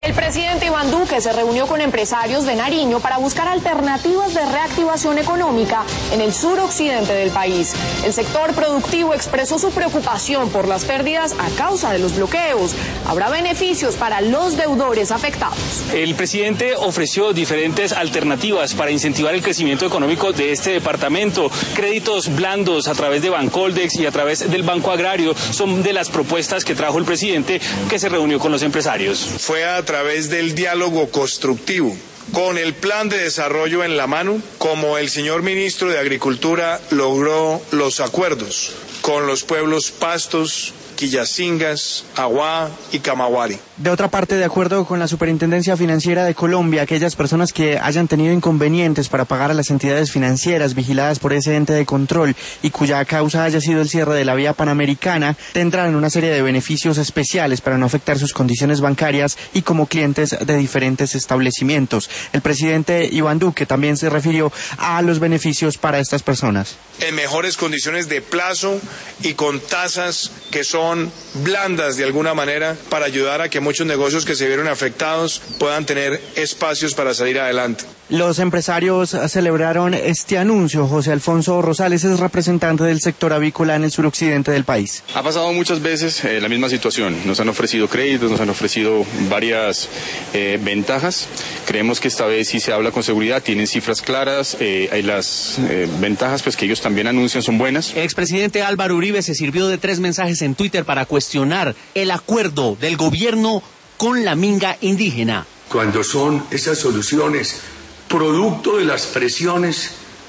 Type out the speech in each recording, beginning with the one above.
El presidente Iván Duque se reunió con empresarios de Nariño para buscar alternativas de reactivación económica en el suroccidente del país. El sector productivo expresó su preocupación por las pérdidas a causa de los bloqueos. Habrá beneficios para los deudores afectados. El presidente ofreció diferentes alternativas para incentivar el crecimiento económico de este departamento. Créditos blandos a través de Bancoldex y a través del Banco Agrario son de las propuestas que trajo el presidente, que se reunió con los empresarios. Fue a través del diálogo constructivo, con el plan de desarrollo en la mano, como el señor ministro de Agricultura logró los acuerdos con los pueblos Pastos, Quillacingas, Aguá y Camagüey. De otra parte, de acuerdo con la Superintendencia Financiera de Colombia, aquellas personas que hayan tenido inconvenientes para pagar a las entidades financieras vigiladas por ese ente de control y cuya causa haya sido el cierre de la vía panamericana, tendrán una serie de beneficios especiales para no afectar sus condiciones bancarias y como clientes de diferentes establecimientos. El presidente Iván Duque también se refirió a los beneficios para estas personas. En mejores condiciones de plazo y con tasas que son blandas de alguna manera para ayudar a que muchos negocios que se vieron afectados puedan tener espacios para salir adelante. Los empresarios celebraron este anuncio. José Alfonso Rosales es representante del sector avícola en el suroccidente del país. Ha pasado muchas veces la misma situación. Nos han ofrecido créditos, nos han ofrecido varias ventajas. Creemos que esta vez sí se habla con seguridad, tienen cifras claras, las ventajas pues que ellos también anuncian son buenas. El expresidente Álvaro Uribe se sirvió de 3 mensajes en Twitter para cuestionar el acuerdo del gobierno con la minga indígena. Cuando son esas soluciones producto de las presiones,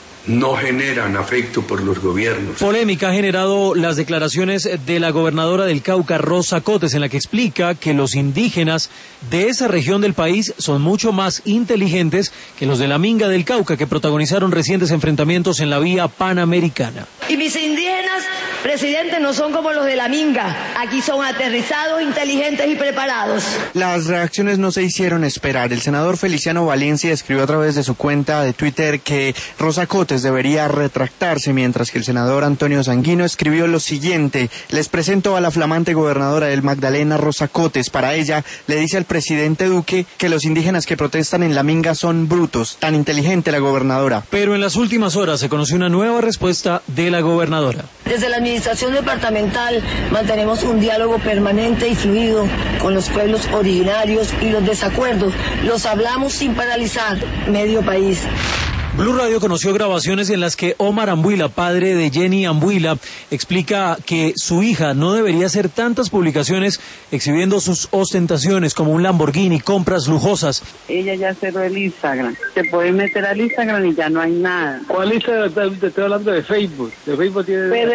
no generan afecto por los gobiernos. Polémica ha generado las declaraciones de la gobernadora del Cauca, Rosa Cotes, en la que explica que los indígenas de esa región del país son mucho más inteligentes que los de la minga del Cauca, que protagonizaron recientes enfrentamientos en la vía panamericana. Y mis indígenas, presidente, no son como los de la minga. Aquí son aterrizados, inteligentes y preparados. Las reacciones no se hicieron esperar. El senador Feliciano Valencia escribió a través de su cuenta de Twitter que Rosa Cotes debería retractarse, mientras que el senador Antonio Sanguino escribió lo siguiente: les presento a la flamante gobernadora del Magdalena, Rosa Cotes. Para ella, le dice al presidente Duque que los indígenas que protestan en la minga son brutos. Tan inteligente la gobernadora. Pero en las últimas horas se conoció una nueva respuesta de la gobernadora. Desde la administración departamental mantenemos un diálogo permanente y fluido con los pueblos originarios, y los desacuerdos los hablamos sin paralizar medio país. Blue Radio conoció grabaciones en las que Omar Ambuila, padre de Jenny Ambuila, explica que su hija no debería hacer tantas publicaciones exhibiendo sus ostentaciones como un Lamborghini, compras lujosas. Ella ya cerró el Instagram. Se puede meter al Instagram y ya no hay nada. ¿Cuál Instagram? Te estoy hablando de Facebook. De Facebook tiene. Pero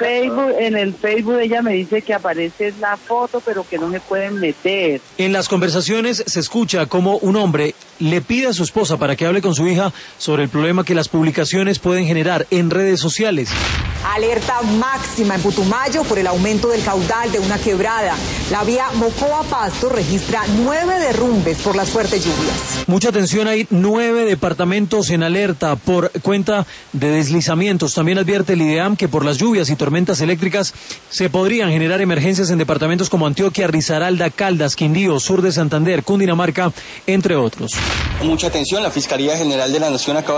en el Facebook ella me dice que aparece la foto, pero que no se pueden meter. En las conversaciones se escucha como un hombre le pide a su esposa para que hable con su hija sobre el problema que las publicaciones pueden generar en redes sociales. Alerta máxima en Putumayo por el aumento del caudal de una quebrada. La vía Mocoa-Pasto registra 9 derrumbes por las fuertes lluvias. Mucha atención, hay 9 departamentos en alerta por cuenta de deslizamientos. También advierte el IDEAM que por las lluvias y tormentas eléctricas se podrían generar emergencias en departamentos como Antioquia, Risaralda, Caldas, Quindío, sur de Santander, Cundinamarca, entre otros. Mucha atención, la Fiscalía General de la Nación acaba